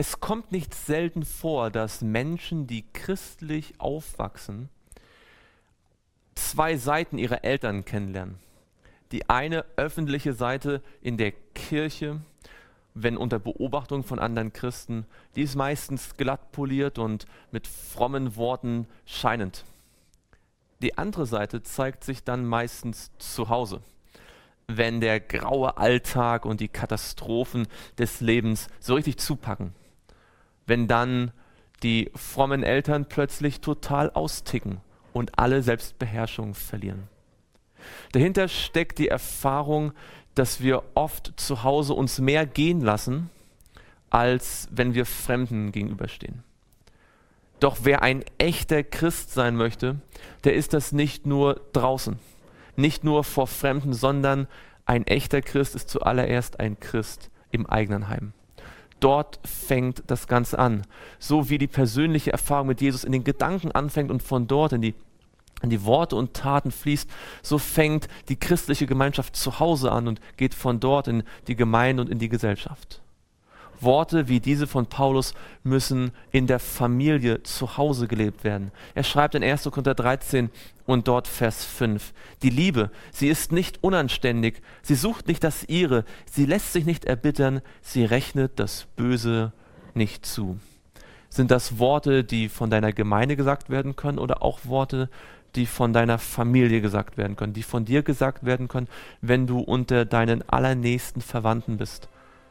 Es kommt nicht selten vor, dass Menschen, die christlich aufwachsen, zwei Seiten ihrer Eltern kennenlernen. Die eine öffentliche Seite in der Kirche, wenn unter Beobachtung von anderen Christen, die ist meistens glatt poliert und mit frommen Worten scheinend. Die andere Seite zeigt sich dann meistens zu Hause, wenn der graue Alltag und die Katastrophen des Lebens so richtig zupacken. Wenn dann die frommen Eltern plötzlich total austicken und alle Selbstbeherrschung verlieren. Dahinter steckt die Erfahrung, dass wir oft zu Hause uns mehr gehen lassen, als wenn wir Fremden gegenüberstehen. Doch wer ein echter Christ sein möchte, der ist das nicht nur draußen, nicht nur vor Fremden, sondern ein echter Christ ist zuallererst ein Christ im eigenen Heim. Dort fängt das Ganze an. So wie die persönliche Erfahrung mit Jesus in den Gedanken anfängt und von dort in die Worte und Taten fließt, so fängt die christliche Gemeinschaft zu Hause an und geht von dort in die Gemeinde und in die Gesellschaft. Worte wie diese von Paulus müssen in der Familie zu Hause gelebt werden. Er schreibt in 1. Korinther 13 und dort Vers 5. Die Liebe, sie ist nicht unanständig, sie sucht nicht das Ihre, sie lässt sich nicht erbittern, sie rechnet das Böse nicht zu. Sind das Worte, die von deiner Gemeinde gesagt werden können oder auch Worte, die von deiner Familie gesagt werden können, die von dir gesagt werden können, wenn du unter deinen allernächsten Verwandten bist?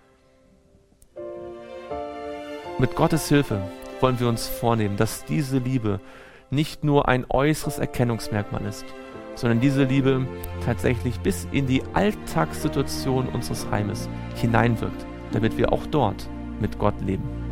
Mit Gottes Hilfe wollen wir uns vornehmen, dass diese Liebe nicht nur ein äußeres Erkennungsmerkmal ist, sondern diese Liebe tatsächlich bis in die Alltagssituation unseres Heimes hineinwirkt, damit wir auch dort mit Gott leben.